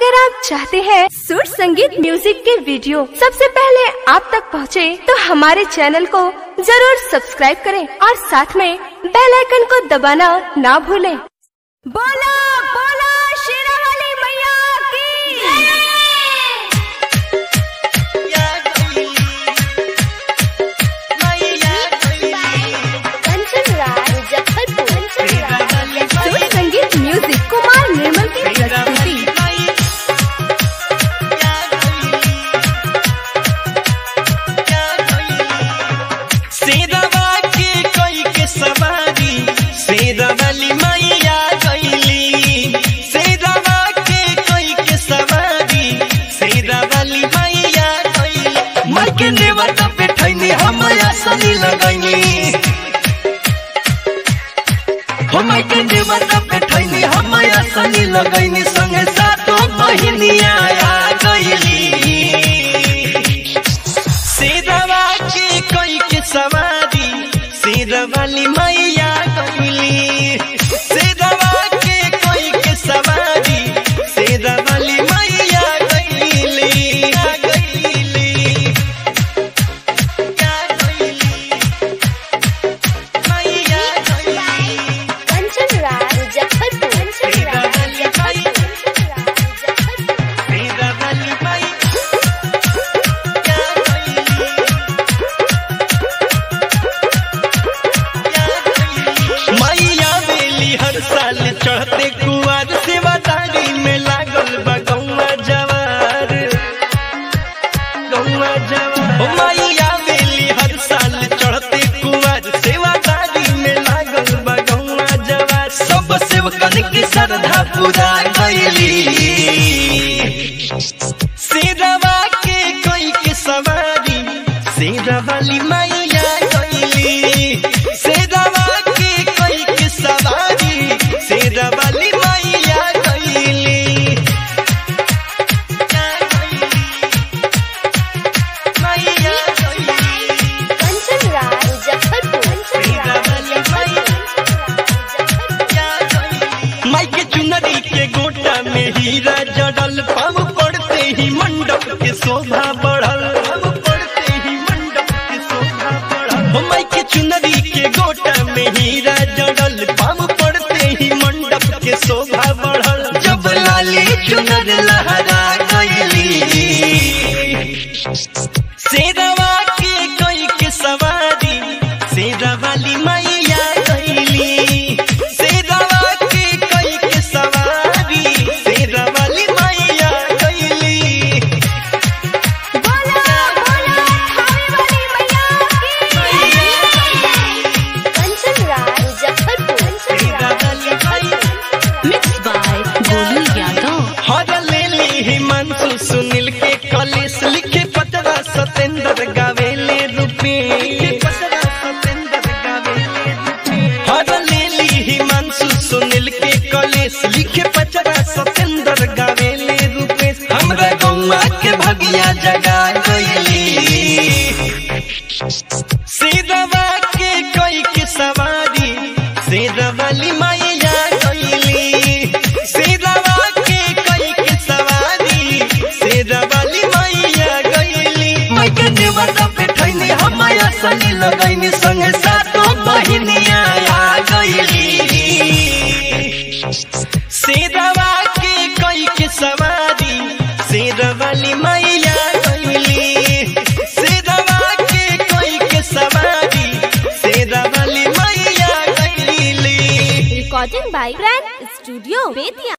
अगर आप चाहते हैं सुर संगीत म्यूजिक के वीडियो सबसे पहले आप तक पहुंचे, तो हमारे चैनल को जरूर सब्सक्राइब करें और साथ में बेल आइकन को दबाना ना भूलें। बोला बोला शेरावाली मैया की। सुर संगीत म्यूजिक कुमार निर्मल की प्रस्तुति। शेरवा के कोई के सवारी शेरावाली मैया गईली। शेरवा के कोई के सवारी शेरावाली मैया गईली। माई के नेवता पे ठैनी हम आसनी लगैनी। हो माई के नेवता पे ठैनी हम आसनी लगैनी। संगे सातों बहिनिया आ गईली। शेरवा के कोई के सवारी शेरावाली मैया गईली। शेरवा के कोई के सवारी शेरावाली मैया गईली। आ गईली आ गईली मैया गईली। शेरावाली मैया शेरावाली मैया मैया बेली हर साल चढ़ते कुआर सेवादारी में लागल बा गौवा जवार। गौवा जवार ओ मैया बेली हर साल चढ़ते कुआर सेवादारी में लागल बा गौवा जवार। सब सेवकन की श्रद्धा पूरा गईली। शेरवा के कोई के सवारी शेरावाली मैया गईली। शेरवा के कोई के सवारी शेरावाली मैया गईली। मैया गईली शेरावाली माई के चुनरी के गोटा में हीरा जड़ल। पाँव पड़ते ही मंडप के शोभा बढ़ल। पाँव पड़ते ही मंडप के शोभा बढ़ल। हो माई के चुनरी के गोटा में हीरा जड़ल। पाँव पड़ते ही मंडप के शोभा बढ़ल। जब लाली चुनर लहरा गईली। शेरवा के कोई के सवारी शेरावाली मैया गईली। शेरवा के कोई के सवारी शेरावाली मैया गईली। बोला बोला थाने वाली मैया की। Mix by Golu Yadav. हर लेली हिमांशु सुनील के कलेश लिखे पतरा सतेंद्र गावेले रूपेश। हर लेली हिमांशु सुनील के कलेश लिखे पचरा सतेंद्र गावेले रूपेश। हमरा गौवा के भगिया जगा गईली। शेरवा के कोई के सवारी शेरावाली मैया गईली। शेरवा के कोई के सवारी शेरावाली मैया गईली। माई के नेवता पे ठैनी हम आसनी लगैनी। संगे सातों बहिनिया आ गईली। शेरवा के कोई के सवारी शेरावाली मैया गईली। शेरवा के कोई के सवारी शेरावाली मैया गईली। Recording by brand studio Bettiah.